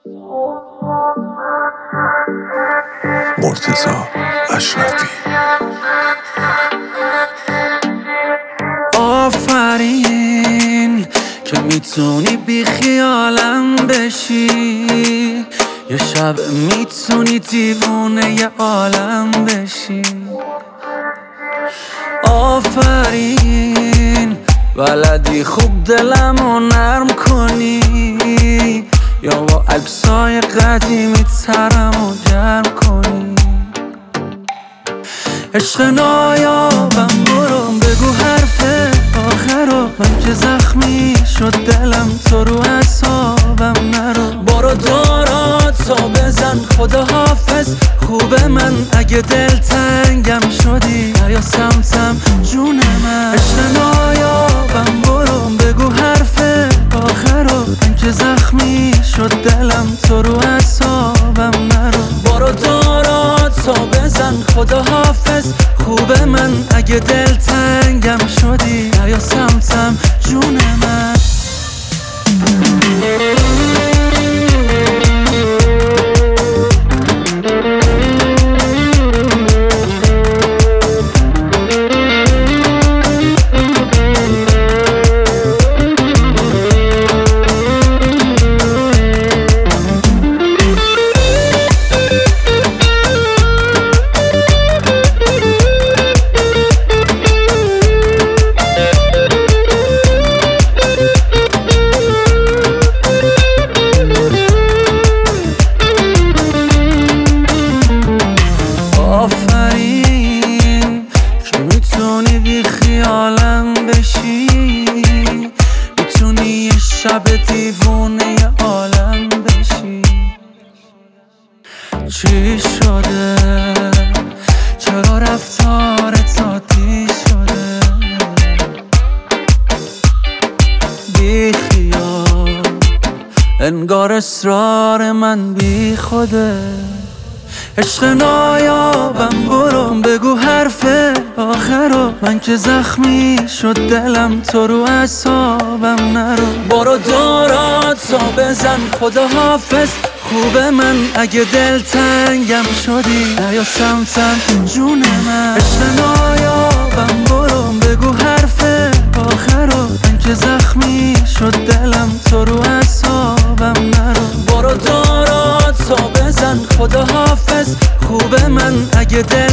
مرتضی اشرفی. آفرین که میتونی بی خیالم بشی، یه شب میتونی دیوونه یه عالم بشی. آفرین بلدی خوب دلمو نرم کنی، یا با عکسای قدیمی ترمو گرم کنی. عشق نایابم برو بگو حرف آخرو، من که زخمی شد دلم تو رو اعصابم نرو. برو داراتو بزن خدا حافظ خوب من، اگه دلتنگم شدی یا سمتم جون من. عشق نایابم برو بگو حرف آخرو، من که زخمی شد دلم تو رو اعصابم نرو. برو داراتو بزن خدا حافظ خوب من، اگه دلتنگم شدی یا سمتم جون من. آفرین که میتونی بی خیالم بشی، میتونی یه شب دیوونه یه عالم بشی. چی شده؟ چرا رفتارت عادی شده؟ بی خیال انگار اصرار من بی خوده. عشق نایابم برو بگو حرف آخرو، من که زخمی شد دلم تو رو اعصابم نرو. برو داراتو بزن خدا حافظ خوب من، اگه دلتنگم شدی یا سمتم جون من. عشق نایابم برو بگو حرف آخرو، من که زخمی شد دلم تو رو اعصابم نرو. برو داراتو بزن خدا حافظ خوب من، اگه